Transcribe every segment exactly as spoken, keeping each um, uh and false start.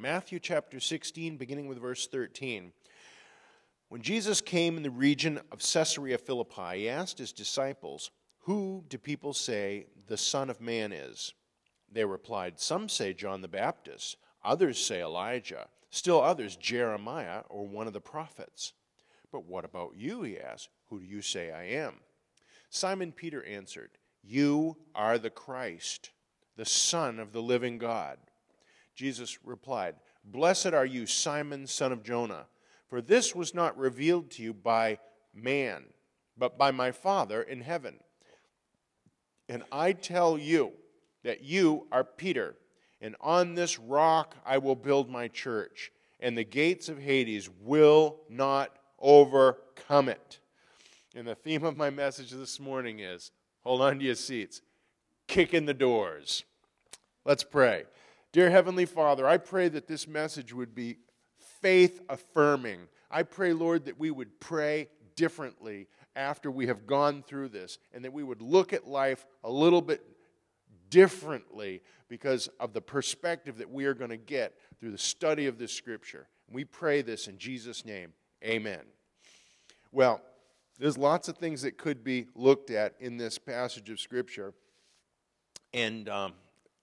Matthew chapter sixteen, beginning with verse thirteen. When Jesus came in the region of Caesarea Philippi, he asked his disciples, "Who do people say the Son of Man is?" They replied, "Some say John the Baptist, others say Elijah, still others Jeremiah or one of the prophets." "But what about you?" he asked. "Who do you say I am?" Simon Peter answered, "You are the Christ, the Son of the living God." Jesus replied, "Blessed are you, Simon, son of Jonah, for this was not revealed to you by man, but by my Father in heaven. And I tell you that you are Peter, and on this rock I will build my church, and the gates of Hades will not overcome it." And the theme of my message this morning is, hold on to your seats, kick in the doors. Let's pray. Dear Heavenly Father, I pray that this message would be faith-affirming. I pray, Lord, that we would pray differently after we have gone through this, and that we would look at life a little bit differently because of the perspective that we are going to get through the study of this Scripture. We pray this in Jesus' name. Amen. Well, there's lots of things that could be looked at in this passage of Scripture, and um,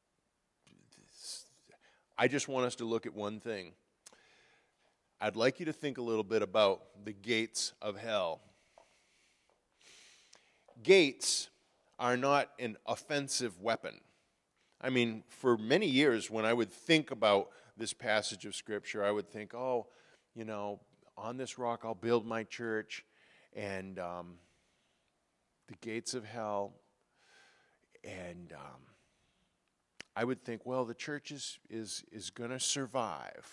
I just want us to look at one thing. I'd like you to think a little bit about the gates of hell. Gates are not an offensive weapon. I mean, for many years when I would think about this passage of Scripture, I would think, oh, you know, on this rock I'll build my church, and um, the gates of hell, and um, I would think, well, the church is, is, is going to survive.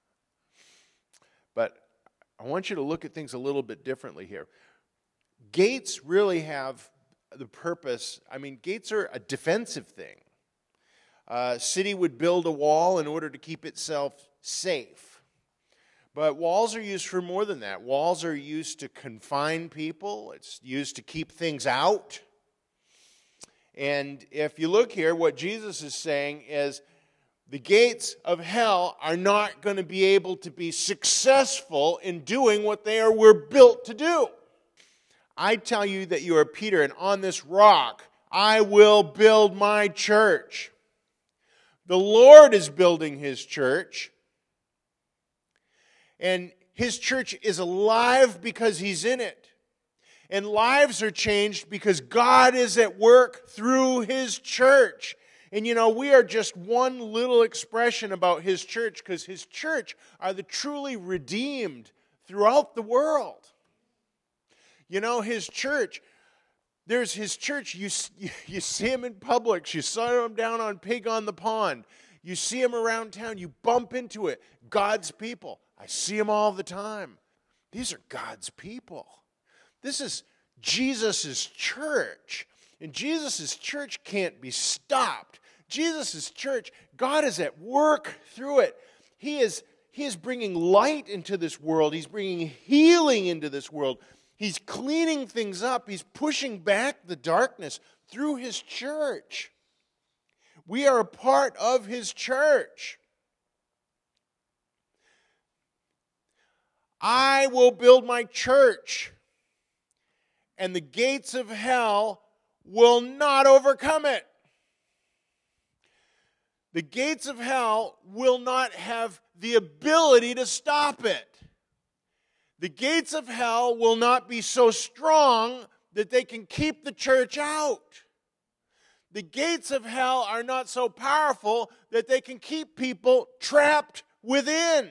But I want you to look at things a little bit differently here. Gates really have the purpose, I mean, gates are a defensive thing. A city would build a wall in order to keep itself safe. But walls are used for more than that. Walls are used to confine people. It's used to keep things out. And if you look here, what Jesus is saying is the gates of hell are not going to be able to be successful in doing what they are were built to do. I tell you that you are Peter, and on this rock I will build my church. The Lord is building His church, and His church is alive because He's in it. And lives are changed because God is at work through His church. And you know, we are just one little expression about His church, because His church are the truly redeemed throughout the world. You know, His church, there's His church, you, you see Him in Publix, you saw Him down on Pig on the Pond, you see Him around town, you bump into it. God's people. I see Him all the time. These are God's people. This is Jesus' church. And Jesus' church can't be stopped. Jesus' church, God is at work through it. He is, he is bringing light into this world. He's bringing healing into this world. He's cleaning things up. He's pushing back the darkness through His church. We are a part of His church. I will build my church, and the gates of hell will not overcome it. The gates of hell will not have the ability to stop it. The gates of hell will not be so strong that they can keep the church out. The gates of hell are not so powerful that they can keep people trapped within.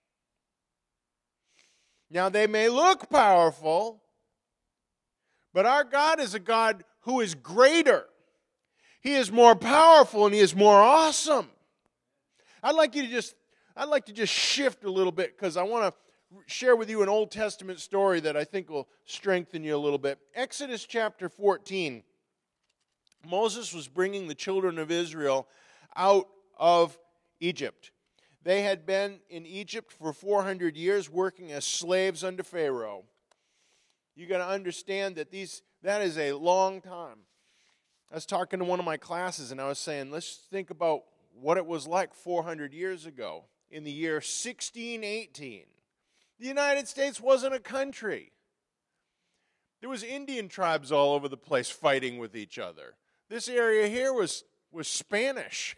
Now, they may look powerful, but our God is a God who is greater. He is more powerful and He is more awesome. I'd like you to just, I'd like to just shift a little bit, because I want to share with you an Old Testament story that I think will strengthen you a little bit. Exodus chapter fourteen. Moses was bringing the children of Israel out of Egypt. They had been in Egypt for four hundred years working as slaves under Pharaoh. You got to understand that these that is a long time. I was talking to one of my classes and I was saying, let's think about what it was like four hundred years ago. in the year sixteen eighteen. The United States wasn't a country. There was Indian tribes all over the place fighting with each other. This area here was, was Spanish.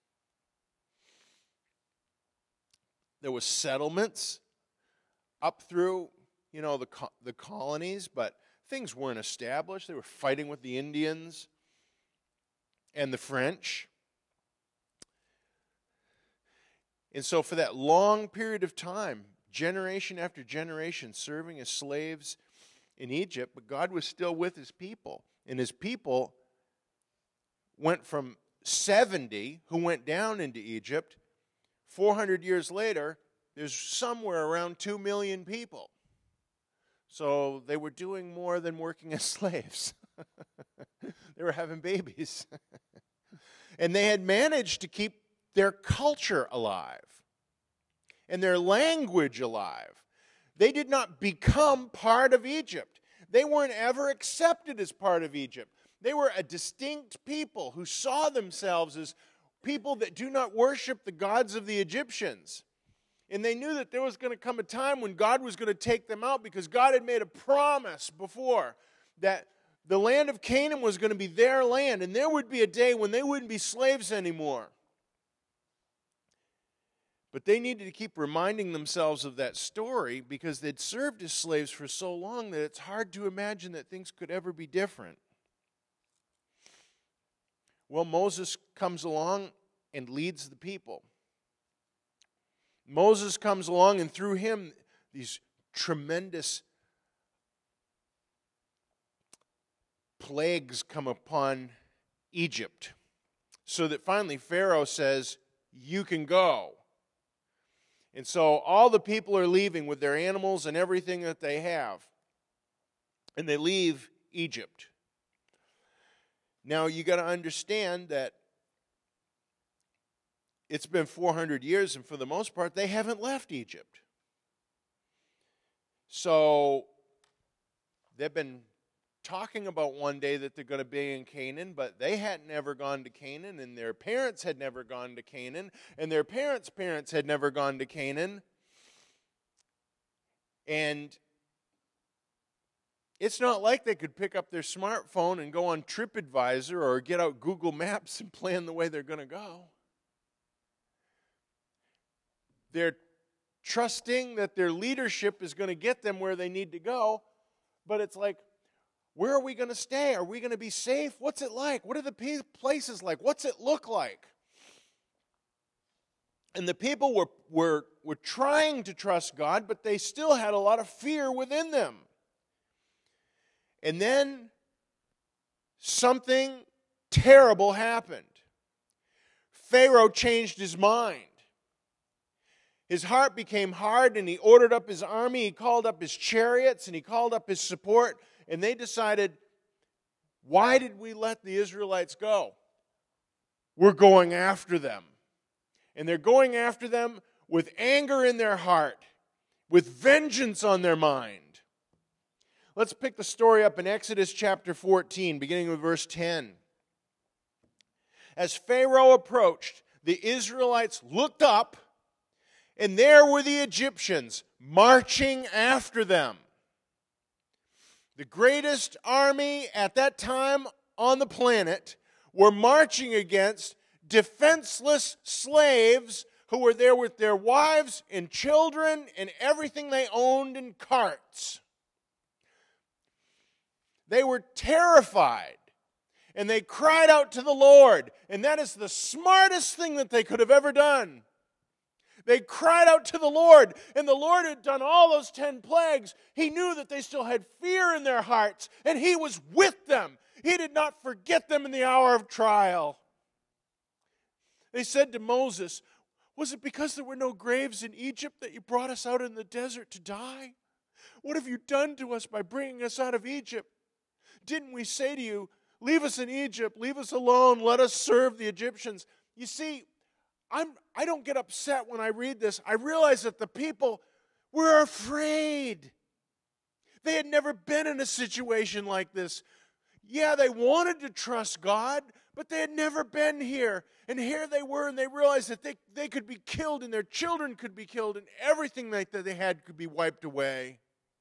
There was settlements up through, you know, the, the colonies, but things weren't established. They were fighting with the Indians and the French. And so for that long period of time, generation after generation, serving as slaves in Egypt, but God was still with his people. And his people went from seventy, who went down into Egypt. four hundred years later, there's somewhere around two million people. So they were doing more than working as slaves. They were having babies. And they had managed to keep their culture alive and their language alive. They did not become part of Egypt. They weren't ever accepted as part of Egypt. They were a distinct people who saw themselves as people that do not worship the gods of the Egyptians. And they knew that there was going to come a time when God was going to take them out, because God had made a promise before that the land of Canaan was going to be their land, and there would be a day when they wouldn't be slaves anymore. But they needed to keep reminding themselves of that story because they'd served as slaves for so long that it's hard to imagine that things could ever be different. Well, Moses comes along and leads the people. Moses comes along, and through him, these tremendous plagues come upon Egypt, so that finally Pharaoh says, "You can go." And so all the people are leaving with their animals and everything that they have. And they leave Egypt. Now you got to understand that it's been four hundred years, and for the most part, they haven't left Egypt. So they've been talking about one day that they're going to be in Canaan, but they hadn't ever gone to Canaan, and their parents had never gone to Canaan, and their parents' parents had never gone to Canaan. And it's not like they could pick up their smartphone and go on TripAdvisor or get out Google Maps and plan the way they're going to go. They're trusting that their leadership is going to get them where they need to go, but it's like, where are we going to stay? Are we going to be safe? What's it like? What are the places like? What's it look like? And the people were, were, were trying to trust God, but they still had a lot of fear within them. And then something terrible happened. Pharaoh changed his mind. His heart became hard, and he ordered up his army. He called up his chariots, and he called up his support. And they decided, why did we let the Israelites go? We're going after them. And they're going after them with anger in their heart, with vengeance on their mind. Let's pick the story up in Exodus chapter fourteen, beginning with verse ten. As Pharaoh approached, the Israelites looked up, and there were the Egyptians marching after them. The greatest army at that time on the planet were marching against defenseless slaves who were there with their wives and children and everything they owned in carts. They were terrified, and they cried out to the Lord, and that is the smartest thing that they could have ever done. They cried out to the Lord, and the Lord had done all those ten plagues. He knew that they still had fear in their hearts, and He was with them. He did not forget them in the hour of trial. They said to Moses, "Was it because there were no graves in Egypt that you brought us out in the desert to die? What have you done to us by bringing us out of Egypt? Didn't we say to you, 'Leave us in Egypt, leave us alone, let us serve the Egyptians'?" You see, I'm, I don't get upset when I read this. I realize that the people were afraid. They had never been in a situation like this. Yeah, they wanted to trust God, But they had never been here. And here they were, and they realized that they, they could be killed, and their children could be killed, and everything that they had could be wiped away.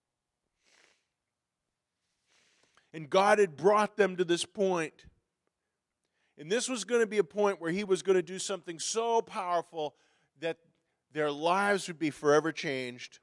And God had brought them to this point. And this was going to be a point where He was going to do something so powerful that their lives would be forever changed.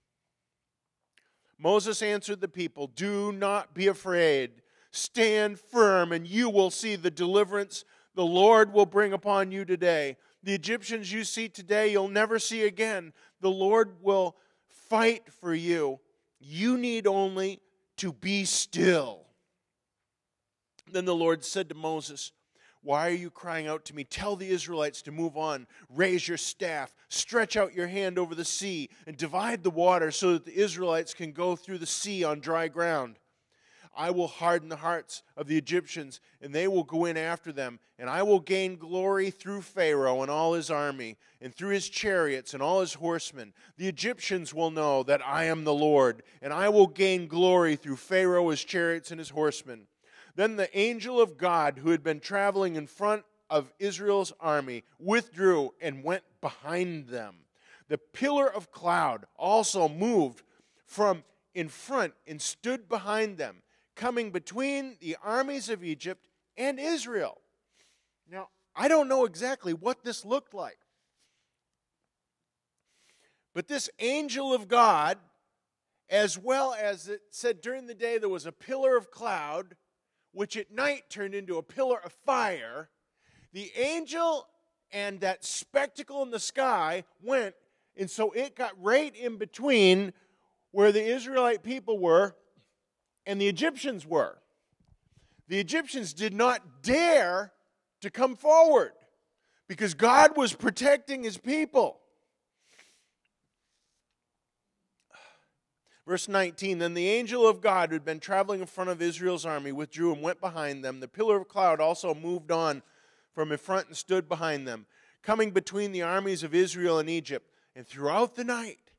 Moses answered the people, "Do not be afraid. Stand firm, and you will see the deliverance the Lord will bring upon you today. The Egyptians you see today, you'll never see again. The Lord will fight for you. You need only to be still." Then the Lord said to Moses, "Why are you crying out to me? Tell the Israelites to move on. Raise your staff, stretch out your hand over the sea, and divide the water so that the Israelites can go through the sea on dry ground. I will harden the hearts of the Egyptians, and they will go in after them. And I will gain glory through Pharaoh and all his army, and through his chariots and all his horsemen. The Egyptians will know that I am the Lord, and I will gain glory through Pharaoh, his chariots, and his horsemen." Then the angel of God, who had been traveling in front of Israel's army, withdrew and went behind them. The pillar of cloud also moved from in front and stood behind them, coming between the armies of Egypt and Israel. Now, I don't know exactly what this looked like. But this angel of God, as well as it said during the day there was a pillar of cloud, which at night turned into a pillar of fire, the angel and that spectacle in the sky went, and so it got right in between where the Israelite people were and the Egyptians were. The Egyptians did not dare to come forward because God was protecting His people. Verse nineteen, "Then the angel of God who had been traveling in front of Israel's army withdrew and went behind them. The pillar of cloud also moved on from in front and stood behind them, coming between the armies of Israel and Egypt. And throughout the night,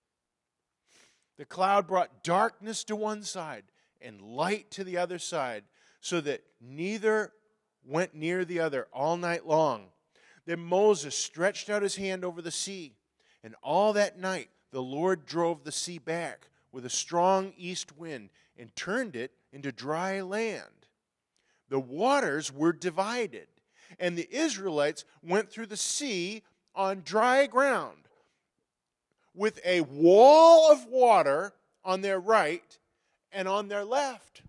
the cloud brought darkness to one side and light to the other side, so that neither went near the other all night long. Then Moses stretched out his hand over the sea, and all that night the Lord drove the sea back with a strong east wind and turned it into dry land. The waters were divided, and the Israelites went through the sea on dry ground, with a wall of water on their right and on their left."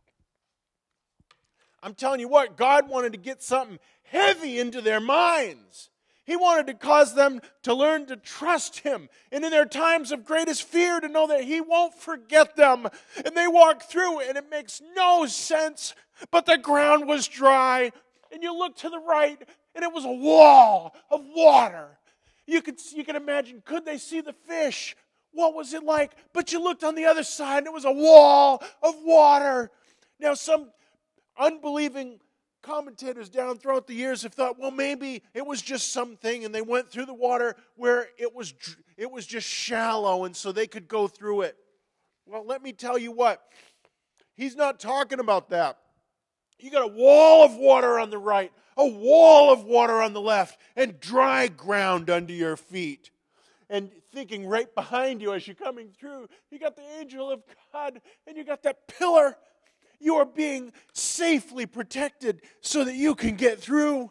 I'm telling you what, God wanted to get something heavy into their minds. He wanted to cause them to learn to trust Him, and in their times of greatest fear to know that He won't forget them. And they walk through, and it makes no sense, but the ground was dry, and you look to the right, and it was a wall of water. You could, you can imagine, could they see the fish? What was it like? But you looked on the other side, and it was a wall of water. Now, some unbelieving commentators down throughout the years have thought, well, maybe it was just something, and they went through the water where it was it was just shallow, and so they could go through it. Well, let me tell you what, He's not talking about that. You got a wall of water on the right, a wall of water on the left, and dry ground under your feet. And thinking right behind you as you're coming through, you got the angel of God, and you got that pillar. You are being safely protected so that you can get through.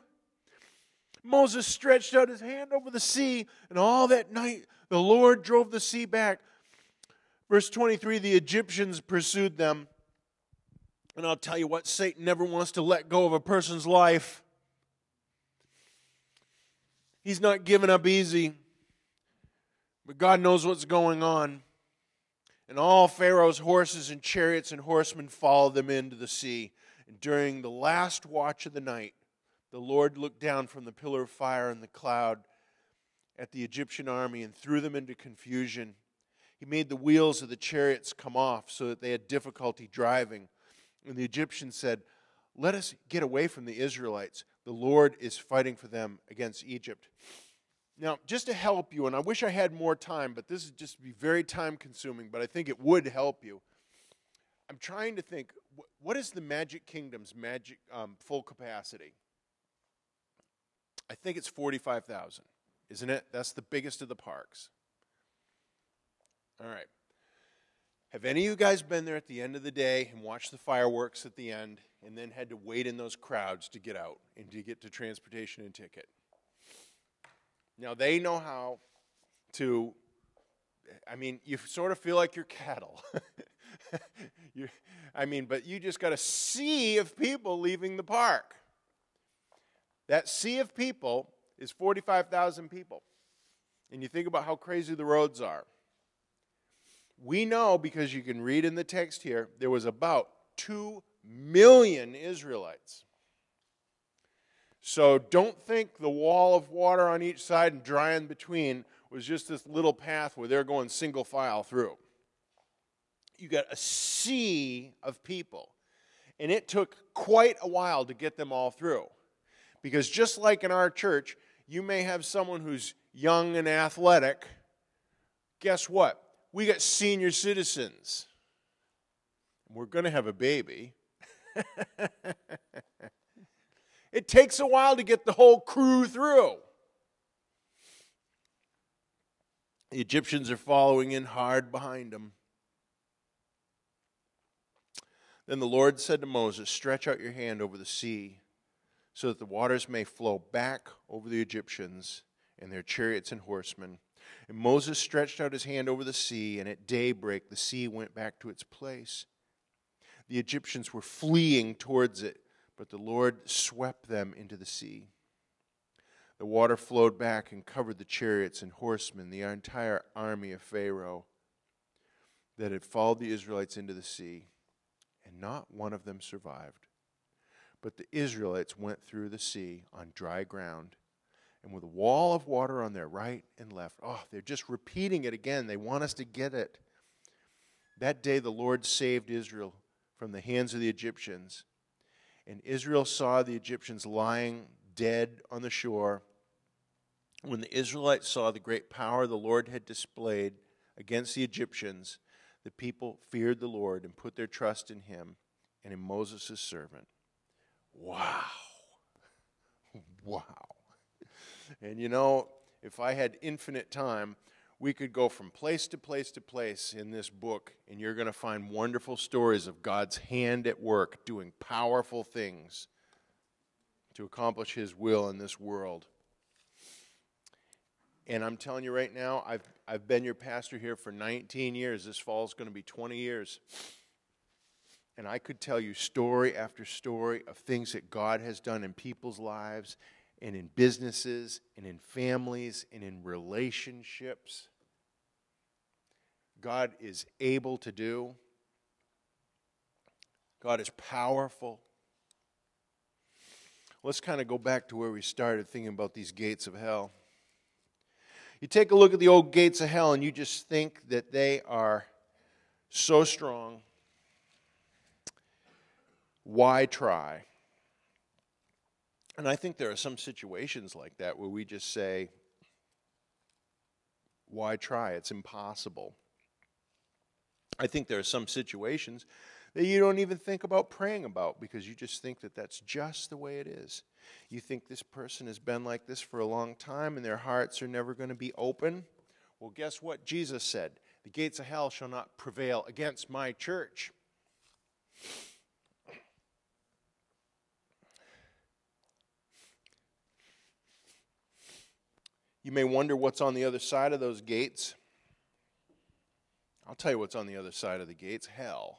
Moses stretched out his hand over the sea, and all that night the Lord drove the sea back. Verse twenty-three, the Egyptians pursued them. And I'll tell you what, Satan never wants to let go of a person's life. He's not giving up easy. But God knows what's going on. And all Pharaoh's horses and chariots and horsemen followed them into the sea. And during the last watch of the night, the Lord looked down from the pillar of fire and the cloud at the Egyptian army and threw them into confusion. He made the wheels of the chariots come off so that they had difficulty driving. And the Egyptians said, "Let us get away from the Israelites. The Lord is fighting for them against Egypt." Now, just to help you, and I wish I had more time, but this is just be very time-consuming, but I think it would help you. I'm trying to think, what is the Magic Kingdom's magic um, full capacity? I think it's forty-five thousand, isn't it? That's the biggest of the parks. All right. Have any of you guys been there at the end of the day and watched the fireworks at the end and then had to wait in those crowds to get out and to get to transportation and ticket? Now, they know how to, I mean, you sort of feel like you're cattle. you, I mean, but you just got a sea of people leaving the park. That sea of people is forty-five thousand people. And you think about how crazy the roads are. We know, because you can read in the text here, there was about two million Israelites. So don't think the wall of water on each side and dry in between was just this little path where they're going single file through. You got a sea of people. And it took quite a while to get them all through. Because just like in our church, you may have someone who's young and athletic. Guess what? We got senior citizens. We're going to have a baby. It takes a while to get the whole crew through. The Egyptians are following in hard behind them. Then the Lord said to Moses, "Stretch out your hand over the sea, so that the waters may flow back over the Egyptians and their chariots and horsemen." And Moses stretched out his hand over the sea, and at daybreak the sea went back to its place. The Egyptians were fleeing towards it, but the Lord swept them into the sea. The water flowed back and covered the chariots and horsemen, the entire army of Pharaoh that had followed the Israelites into the sea, and not one of them survived. But the Israelites went through the sea on dry ground, and with a wall of water on their right and left. Oh, they're just repeating it again. They want us to get it. That day the Lord saved Israel from the hands of the Egyptians. And Israel saw the Egyptians lying dead on the shore. When the Israelites saw the great power the Lord had displayed against the Egyptians, the people feared the Lord and put their trust in him and in Moses' servant. Wow. Wow. And you know, if I had infinite time, we could go from place to place to place in this book, and you're going to find wonderful stories of God's hand at work doing powerful things to accomplish his will in this world. And I'm telling you right now, I've I've been your pastor here for nineteen years. This fall is going to be twenty years. And I could tell you story after story of things that God has done in people's lives and in businesses and in families and in relationships. God is able to do. God is powerful. Let's kind of go back to where we started thinking about these gates of hell. You take a look at the old gates of hell and you just think that they are so strong. Why try? And I think there are some situations like that where we just say, why try? It's impossible. I think there are some situations that you don't even think about praying about because you just think that that's just the way it is. You think this person has been like this for a long time and their hearts are never going to be open. Well, guess what Jesus said? The gates of hell shall not prevail against my church. You may wonder what's on the other side of those gates. I'll tell you what's on the other side of the gates: hell.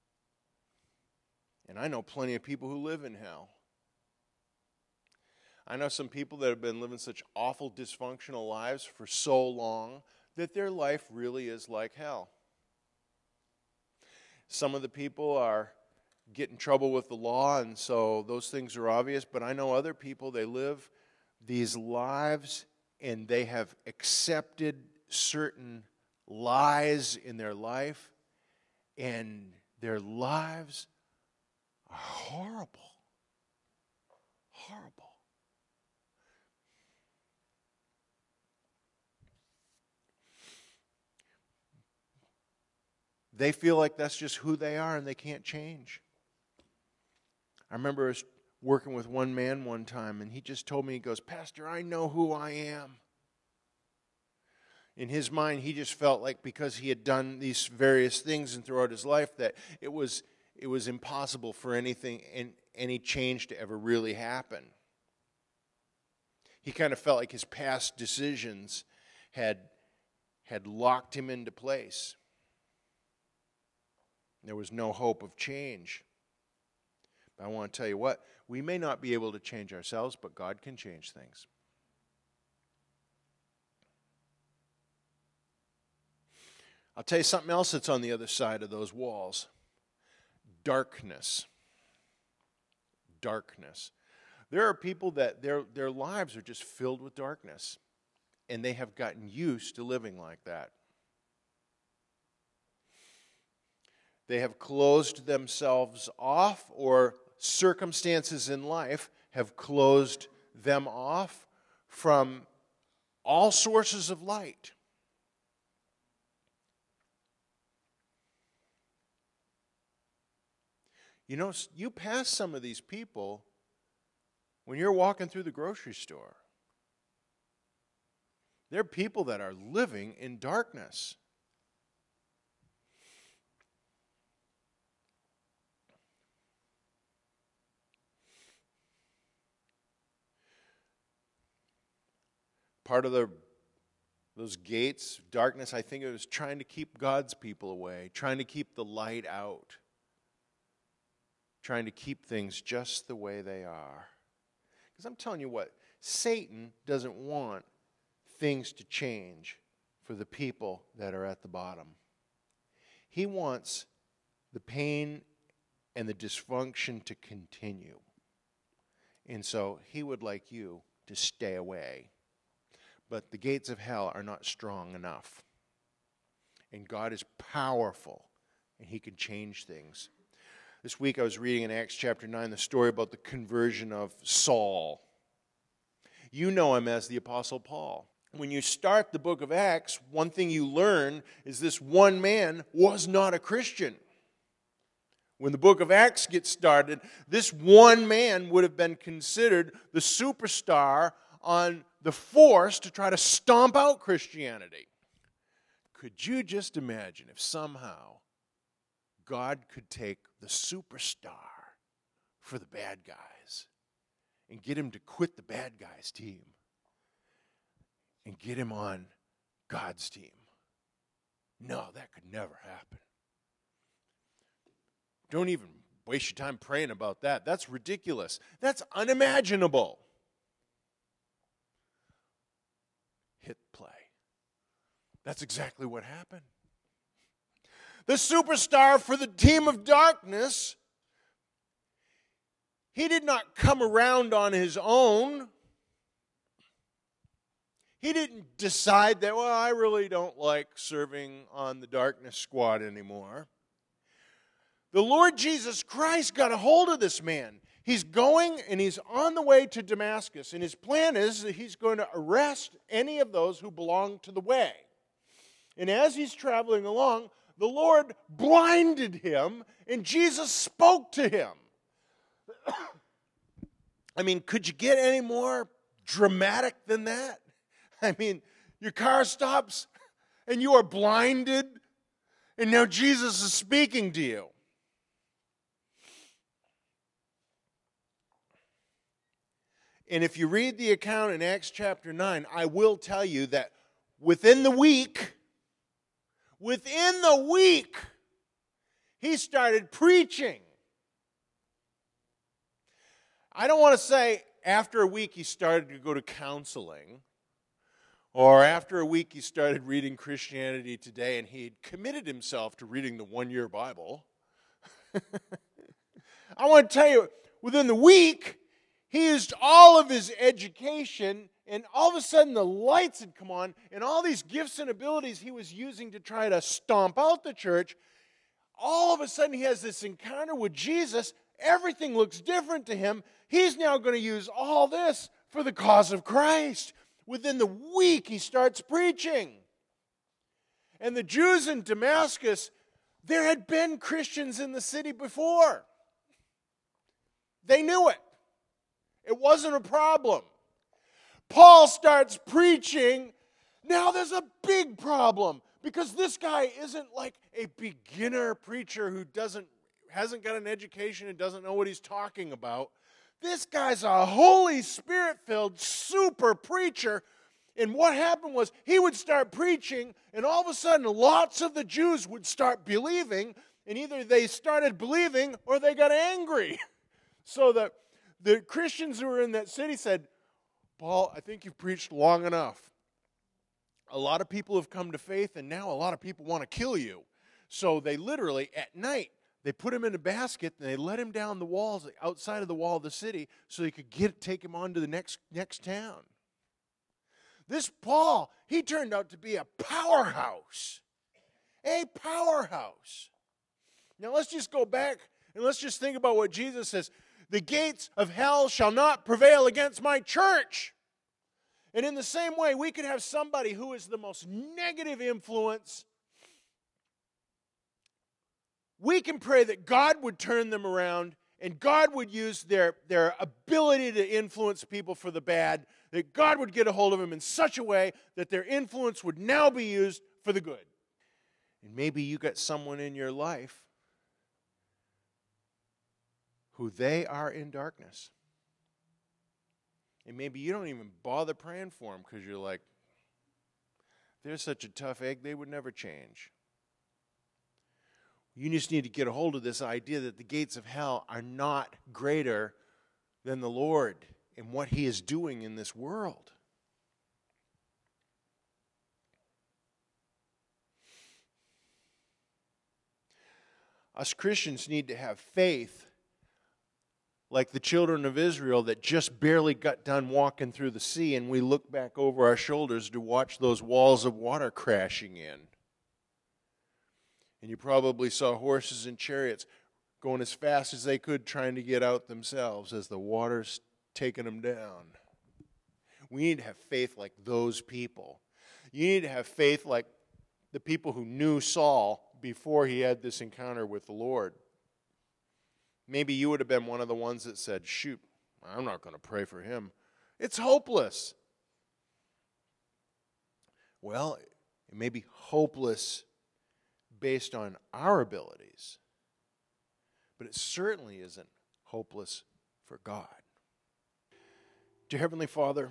And I know plenty of people who live in hell. I know some people that have been living such awful, dysfunctional lives for so long that their life really is like hell. Some of the people are get in trouble with the law, and so those things are obvious. But I know other people, they live these lives and they have accepted certain lies in their life, and their lives are horrible. Horrible. They feel like that's just who they are and they can't change. I remember working with one man one time, and he just told me, he goes, Pastor, I know who I am. In his mind, he just felt like because he had done these various things and throughout his life that it was it was impossible for anything and any change to ever really happen. He kind of felt like his past decisions had had locked him into place. There was no hope of change. But I want to tell you what, we may not be able to change ourselves, but God can change things. I'll tell you something else that's on the other side of those walls. Darkness. Darkness. There are people that their, their lives are just filled with darkness, and they have gotten used to living like that. They have closed themselves off, or circumstances in life have closed them off from all sources of light. You know, you pass some of these people when you're walking through the grocery store. They're people that are living in darkness. Part of the those gates, darkness, I think it was trying to keep God's people away, trying to keep the light out, trying to keep things just the way they are. Because I'm telling you what, Satan doesn't want things to change for the people that are at the bottom. He wants the pain and the dysfunction to continue. And so he would like you to stay away. But the gates of hell are not strong enough. And God is powerful, and he can change things. This week I was reading in Acts chapter nine the story about the conversion of Saul. You know him as the Apostle Paul. When you start the book of Acts, one thing you learn is this one man was not a Christian. When the book of Acts gets started, this one man would have been considered the superstar on the force to try to stomp out Christianity. Could you just imagine if somehow God could take the superstar for the bad guys and get him to quit the bad guys' team and get him on God's team? No, that could never happen. Don't even waste your time praying about that. That's ridiculous. That's unimaginable. Hit play. That's exactly what happened. The superstar for the team of darkness, he did not come around on his own. He didn't decide that, well, I really don't like serving on the darkness squad anymore. The Lord Jesus Christ got a hold of this man. He's going and he's on the way to Damascus, and his plan is that he's going to arrest any of those who belong to the way. And as he's traveling along, the Lord blinded him, and Jesus spoke to him. I mean, could you get any more dramatic than that? I mean, your car stops, and you are blinded, and now Jesus is speaking to you. And if you read the account in Acts chapter nine, I will tell you that within the week, within the week, he started preaching. I don't want to say after a week he started to go to counseling, or after a week he started reading Christianity Today and he had committed himself to reading the one-year Bible. I want to tell you, within the week, he used all of his education, and all of a sudden the lights had come on, and all these gifts and abilities he was using to try to stomp out the church, all of a sudden he has this encounter with Jesus. Everything looks different to him. He's now going to use all this for the cause of Christ. Within the week, he starts preaching. And the Jews in Damascus, there had been Christians in the city before. They knew it. It wasn't a problem. Paul starts preaching. Now there's a big problem because this guy isn't like a beginner preacher who doesn't hasn't got an education and doesn't know what he's talking about. This guy's a Holy Spirit-filled super preacher. And what happened was he would start preaching, and all of a sudden lots of the Jews would start believing, and either they started believing or they got angry. So that the Christians who were in that city said, Paul, I think you've preached long enough. A lot of people have come to faith, and now a lot of people want to kill you. So they literally, at night, they put him in a basket, and they let him down the walls, outside of the wall of the city, so they could get take him on to the next, next town. This Paul, he turned out to be a powerhouse. A powerhouse. Now let's just go back, and let's just think about what Jesus says. The gates of hell shall not prevail against my church. And in the same way, we could have somebody who is the most negative influence. We can pray that God would turn them around and God would use their, their ability to influence people for the bad, that God would get a hold of them in such a way that their influence would now be used for the good. And maybe you got someone in your life who they are in darkness. And maybe you don't even bother praying for them because you're like, they're such a tough egg, they would never change. You just need to get a hold of this idea that the gates of hell are not greater than the Lord and what He is doing in this world. Us Christians need to have faith like the children of Israel that just barely got done walking through the sea, and we look back over our shoulders to watch those walls of water crashing in. And you probably saw horses and chariots going as fast as they could trying to get out themselves as the water's taking them down. We need to have faith like those people. You need to have faith like the people who knew Saul before he had this encounter with the Lord. Maybe you would have been one of the ones that said, shoot, I'm not going to pray for him. It's hopeless. Well, it may be hopeless based on our abilities, but it certainly isn't hopeless for God. Dear Heavenly Father,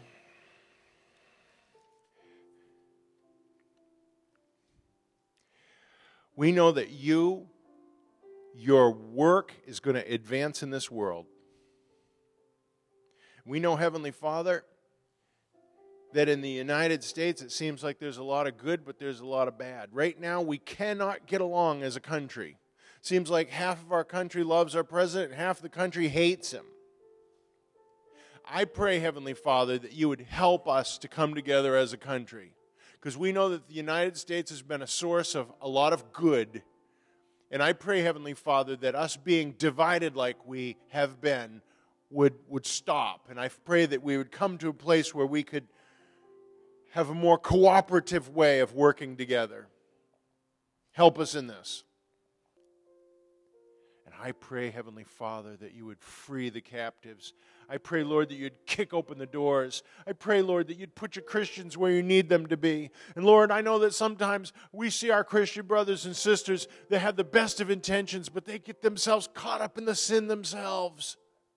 we know that you, your work is going to advance in this world. We know, Heavenly Father, that in the United States it seems like there's a lot of good, but there's a lot of bad. Right now we cannot get along as a country. Seems like half of our country loves our president and half the country hates him. I pray, Heavenly Father, that you would help us to come together as a country, because we know that the United States has been a source of a lot of good. And I pray, Heavenly Father, that us being divided like we have been would, would stop. And I pray that we would come to a place where we could have a more cooperative way of working together. Help us in this. And I pray, Heavenly Father, that you would free the captives. I pray, Lord, that you'd kick open the doors. I pray, Lord, that you'd put your Christians where you need them to be. And Lord, I know that sometimes we see our Christian brothers and sisters that have the best of intentions, but they get themselves caught up in the sin themselves.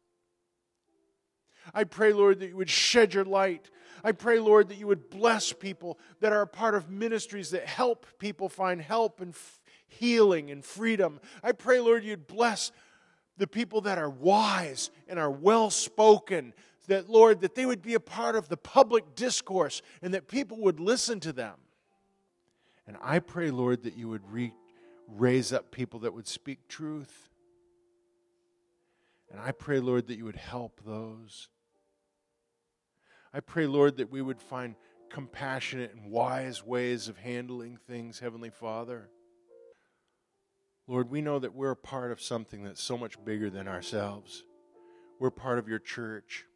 I pray, Lord, that you would shed your light. I pray, Lord, that you would bless people that are a part of ministries that help people find help and f- healing and freedom. I pray, Lord, you'd bless the people that are wise and are well-spoken, that, Lord, that they would be a part of the public discourse and that people would listen to them. And I pray, Lord, that you would re- raise up people that would speak truth. And I pray, Lord, that you would help those. I pray, Lord, that we would find compassionate and wise ways of handling things, Heavenly Father. Lord, we know that we're a part of something that's so much bigger than ourselves. We're part of your church.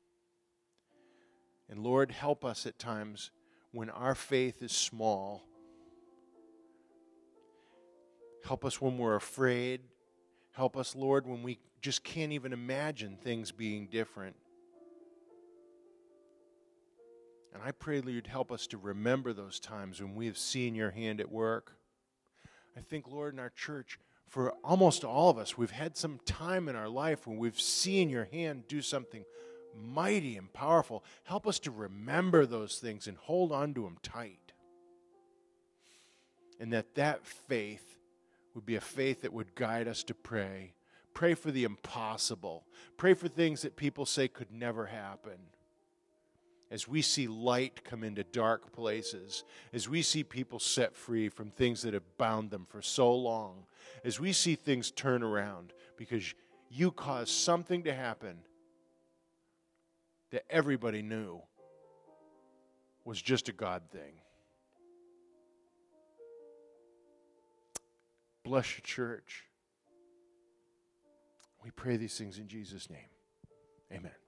And Lord, help us at times when our faith is small. Help us when we're afraid. Help us, Lord, when we just can't even imagine things being different. And I pray that you'd help us to remember those times when we have seen your hand at work. I think, Lord, in our church, for almost all of us, we've had some time in our life when we've seen your hand do something mighty and powerful. Help us to remember those things and hold on to them tight. And that that faith would be a faith that would guide us to pray. Pray for the impossible. Pray for things that people say could never happen. As we see light come into dark places, as we see people set free from things that have bound them for so long, as we see things turn around because you caused something to happen that everybody knew was just a God thing. Bless your church. We pray these things in Jesus' name. Amen.